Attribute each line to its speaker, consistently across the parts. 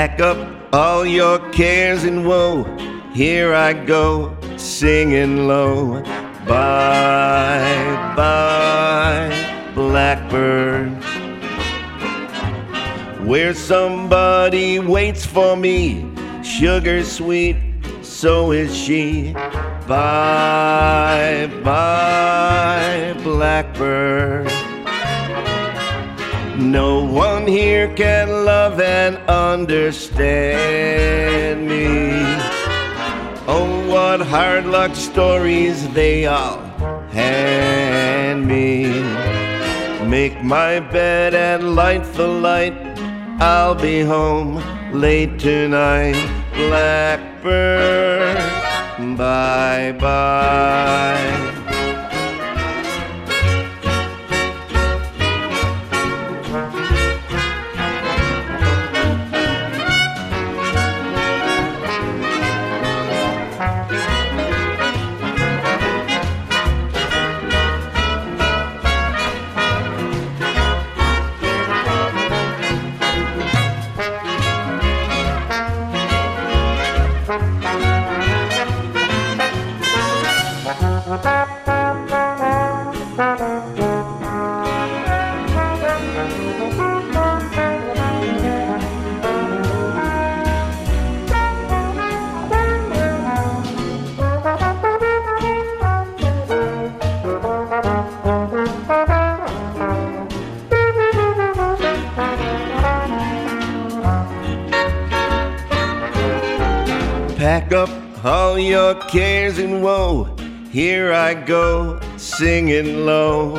Speaker 1: Pack up all your cares and woe. Here I go, singing low. Bye, bye, blackbird. Where somebody waits for me, sugar sweet, so is she. Bye, bye, blackbird. No one here can love and understand me. Oh, what hard luck stories they all hand me. Make my bed and light the light. I'll be home late tonight. Blackbird, bye bye. Pack up all your cares and woe. Here I go, singing low.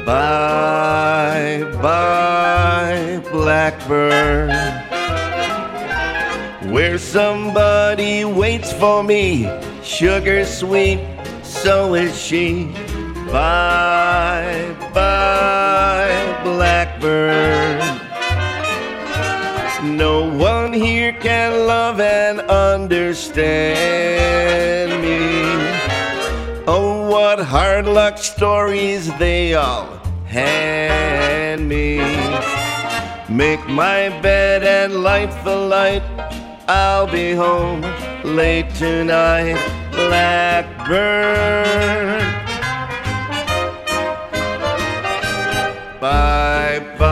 Speaker 1: Bye, bye, blackbird. Where somebody waits for me, sugar sweet, so is she. Bye, bye, blackbird. No one here can love and understand me. Oh, what hard luck stories they all hand me. Make my bed and light the light. I'll be home late tonight. Blackbird, bye bye.